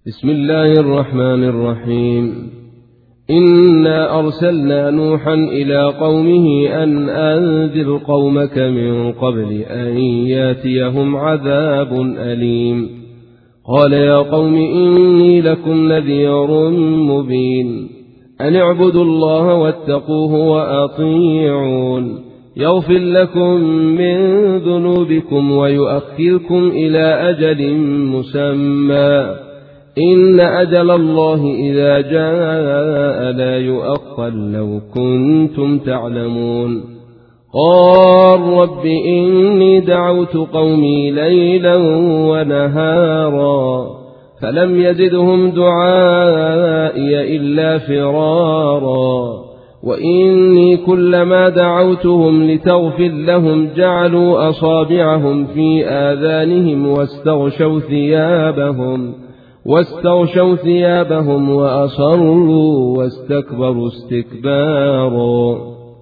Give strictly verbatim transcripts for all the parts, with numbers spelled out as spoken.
بسم الله الرحمن الرحيم. إنا أرسلنا نوحا إلى قومه أن أنذر قومك من قبل أن ياتيهم عذاب أليم. قال يا قوم إني لكم نذير مبين أن اعبدوا الله واتقوه وأطيعون يغفر لكم من ذنوبكم ويؤخركم إلى أجل مسمى إن أجل الله إذا جاء لا يؤخر لو كنتم تعلمون. قال رب إني دعوت قومي ليلا ونهارا فلم يزدهم دعائي إلا فرارا وإني كلما دعوتهم لتغفر لهم جعلوا أصابعهم في آذانهم واستغشوا ثيابهم واستغشوا ثيابهم وأصروا واستكبروا استكبارا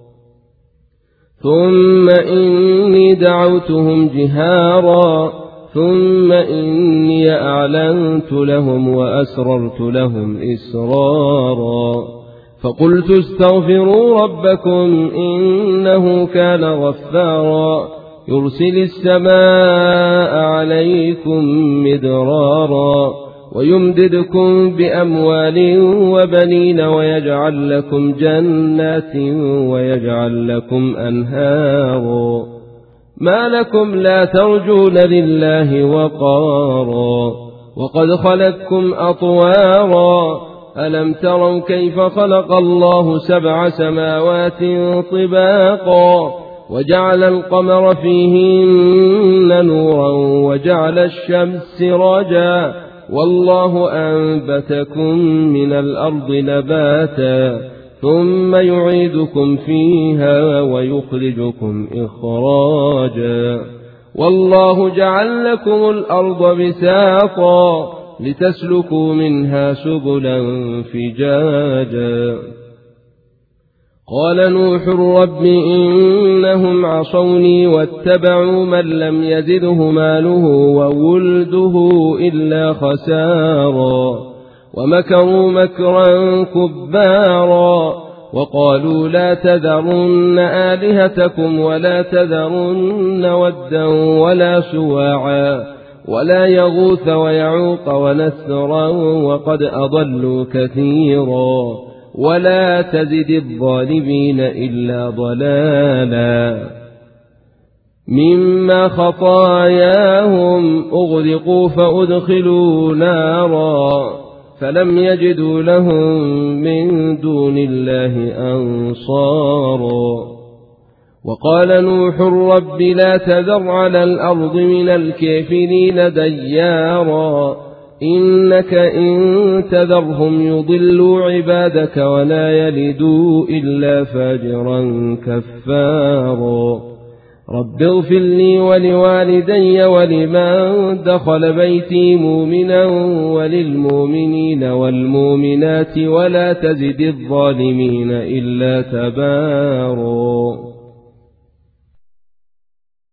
ثم إني دعوتهم جهارا ثم إني أعلنت لهم وأسررت لهم إسرارا فقلت استغفروا ربكم إنه كان غفارا يرسل السماء عليكم مدرارا ويمددكم بأموال وبنين ويجعل لكم جنات ويجعل لكم أنهارا ما لكم لا ترجون لله وقارا وقد خلقكم أطوارا ألم تروا كيف خلق الله سبع سماوات طباقا وجعل القمر فيهن نورا وجعل الشمس سراجا والله أنبتكم من الأرض نباتا ثم يعيدكم فيها ويخرجكم إخراجا والله جعل لكم الأرض بساطا لتسلكوا منها سبلا فجاجا. قال نوح رب إنهم عصوني واتبعوا من لم يزده ماله وولده إلا خسارا ومكروا مكرا كبارا وقالوا لا تذرن آلهتكم ولا تذرن ودا ولا سواعا ولا يغوث ويعوق ونسرا وقد أضلوا كثيرا ولا تزد الظالمين إلا ضلالا مما خطاياهم أغرقوا فأدخلوا نارا فلم يجدوا لهم من دون الله أنصارا. وقال نوح رب لا تذر على الأرض من الكافرين ديارا إنك إن تذرهم يضلوا عبادك ولا يلدوا إلا فاجرا كفارا. رب اغفر لي ولوالدي ولمن دخل بيتي مؤمنا وللمؤمنين والمؤمنات ولا تزد الظالمين إلا تبارا.